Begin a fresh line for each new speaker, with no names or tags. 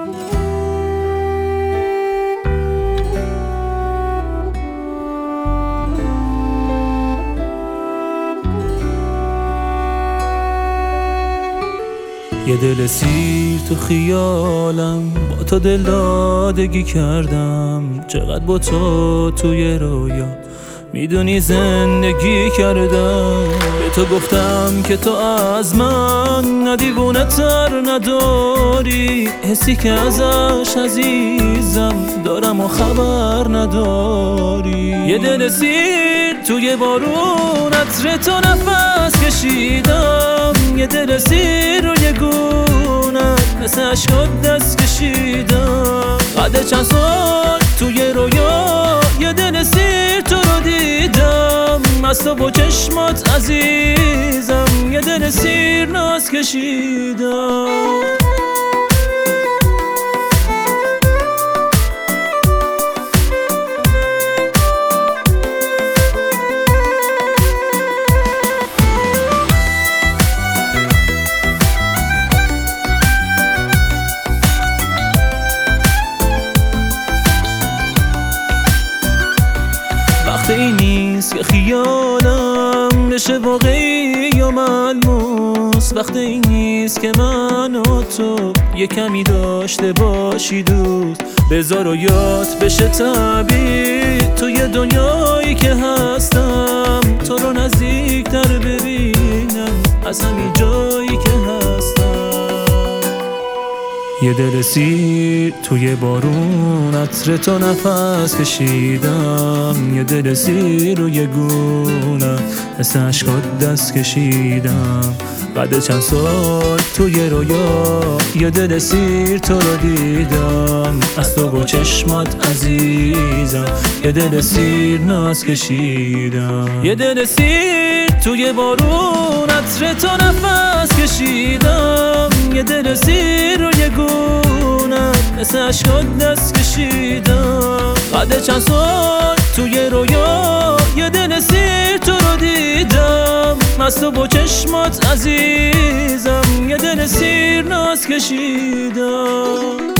یه دل سیر تو خیالم، با تو دلدادگی کردم. چقدر با تو توی رویا میدونی زندگی کردم. به تو گفتم که تو از من ندیوونه تر نداری، حسی که ازش عزیزم دارم و خبر نداری. یه دل سیر توی بارون عطر تو نفس کشیدم. یه دل سیر روی گونت مثل عشقات دست کشیدم. بعد چند سال توی رویا یه دل سیر تو رو دیدم. از تو با چشمات عزیزم یه دل سیر ناز کشیدم. وقتی نیست که خیالم بشه واقعی یا ملموس. وقتی نیست که من و تو یه کمی داشته باشی دوست. بذار و یاد بشه طبیعی توی دنیایی که هستم. تو رو نزدیکتر ببینم از همین جایی که هستم. یه دل سیر توی بارون عطر تو نفس کشیدم. یه دل سیر روی گونم مثل عشقات دست کشیدم. بعد چند سال توی رویا یه دل سیر تو رو دیدم. از تو با چشمات عزیزم یه دل سیر ناز کشیدم. یه دل سیر توی بارون عطر تو نفس کشیدم. یه دل سیر روی گونم مثل عشقات دست کشیدم. بعد چند سال توی رویا یه دل سیر تو رو دیدم. از تو با چشمات عزیزم یه دل سیر ناز کشیدم.